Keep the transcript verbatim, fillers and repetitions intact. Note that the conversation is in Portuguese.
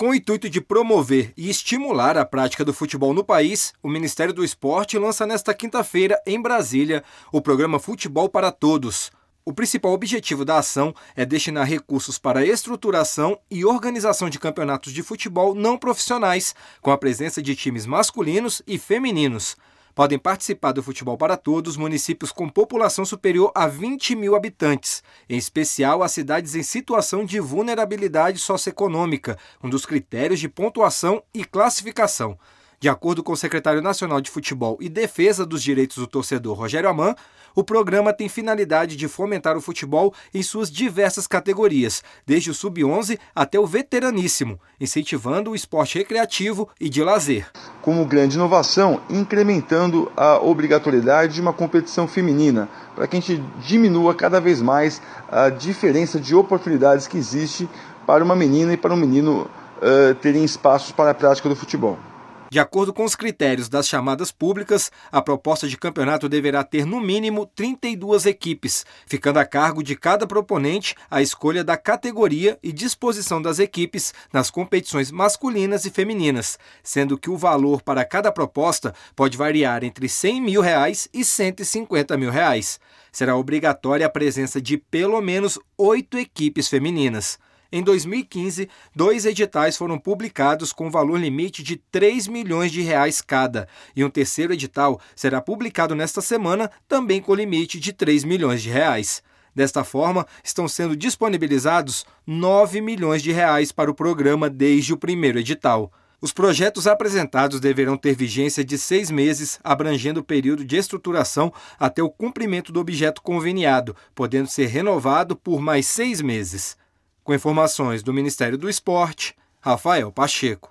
Com o intuito de promover e estimular a prática do futebol no país, o Ministério do Esporte lança nesta quinta-feira, em Brasília, o programa Futebol para Todos. O principal objetivo da ação é destinar recursos para a estruturação e organização de campeonatos de futebol não profissionais, com a presença de times masculinos e femininos. Podem participar do Futebol para Todos municípios com população superior a vinte mil habitantes, em especial as cidades em situação de vulnerabilidade socioeconômica, um dos critérios de pontuação e classificação. De acordo com o secretário nacional de Futebol e Defesa dos Direitos do Torcedor, Rogério Aman, o programa tem finalidade de fomentar o futebol em suas diversas categorias, desde o sub onze até o veteraníssimo, incentivando o esporte recreativo e de lazer. Como grande inovação, incrementando a obrigatoriedade de uma competição feminina, para que a gente diminua cada vez mais a diferença de oportunidades que existe para uma menina e para um menino uh, terem espaços para a prática do futebol. De acordo com os critérios das chamadas públicas, a proposta de campeonato deverá ter no mínimo trinta e duas equipes, ficando a cargo de cada proponente a escolha da categoria e disposição das equipes nas competições masculinas e femininas, sendo que o valor para cada proposta pode variar entre cem mil reais e cento e cinquenta mil reais. Será obrigatória a presença de pelo menos oito equipes femininas. Em dois mil e quinze, dois editais foram publicados com valor limite de três milhões de reais cada, e um terceiro edital será publicado nesta semana, também com limite de três milhões de reais. Desta forma, estão sendo disponibilizados nove milhões de reais para o programa desde o primeiro edital. Os projetos apresentados deverão ter vigência de seis meses, abrangendo o período de estruturação até o cumprimento do objeto conveniado, podendo ser renovado por mais seis meses. Com informações do Ministério do Esporte, Rafael Pacheco.